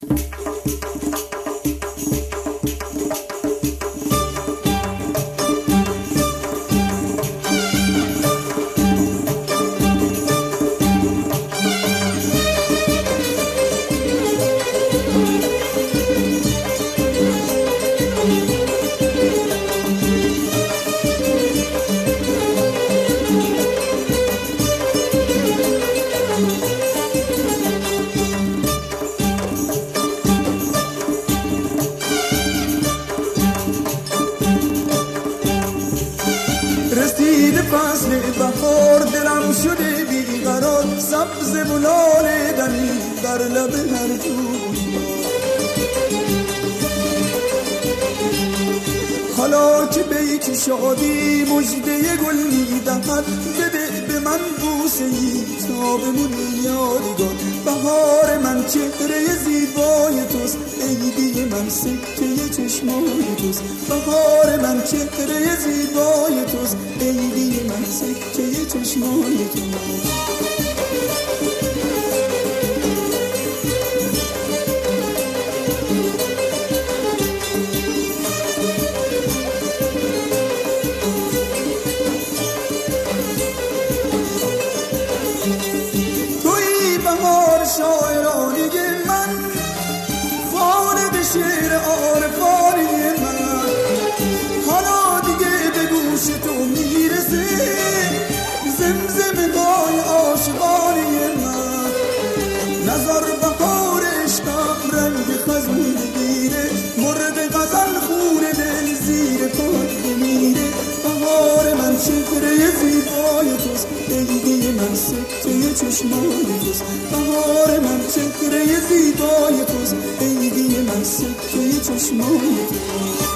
رسید فصل بهار دلم شده بیقرار، سبز بلال دمی بر لب هر جوی. حالا که بیت شادی مژده گل میدهد، بده به من بوسه ای تا بمونی یادگار. بهار من چهره زیبای توست، عیدی من سکه چشمای توست. بهار من چهره زیبای توست، عیدی من سکه چشمای توست. شاعرانی من، خالد شعر عارفانی من، حالا دیگه به گوش تو میرسه زمزمه های عاشقانی من. نظر بهار عشقم رنگ خزون بگیره، مرد غزل خون دل زیر پای بمیره. بهار من چهره زیبای توست، عیدی من سکه چشمای توست. بهار من چهره زیبای توست، عیدی من سکه چشمای توست.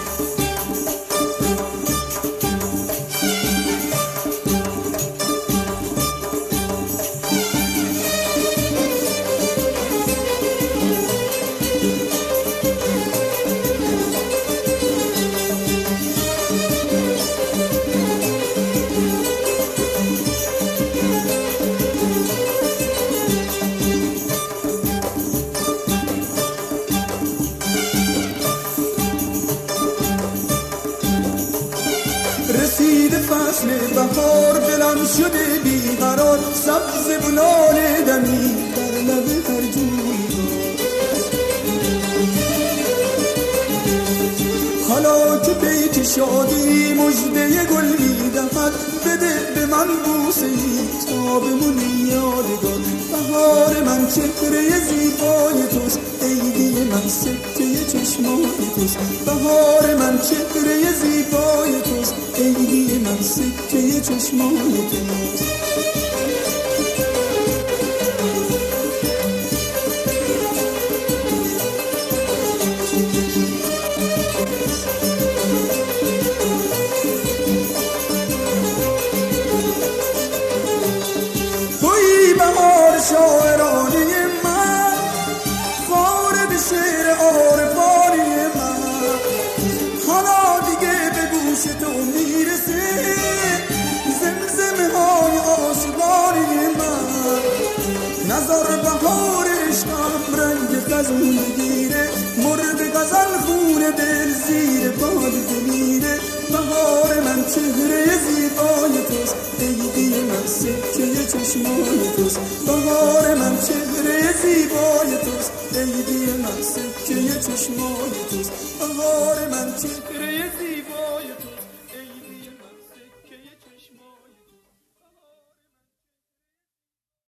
رسید فصل بهار دلم شده بیقرار، سبز بلال دمی در لب هر جوی. حالا که بیت شادی مژده گل میدهد، بده به من بوسه ای تا بمونی یادگار. بهار من چهره زیبای توست، عیدی من سکه چشمای توست. بهار من چهره زیبای توست، عیدی من سکه چشمای توست. توی بهار شاعرانی من، خالد شعر عارفانی من، حالا دیگه به گوش تو میرسه زمزمه های عاشقانی من. نظر بهار عشقم رنگ خزون بگیره، مرد غزل خون دل زیر پای بمیره. بهار من چهره زیبای توست، عیدی من سکه چشمای توست. بهار من چهره زیبای توست، عیدی من سکه چشمای توست. بهار من چهره زیبای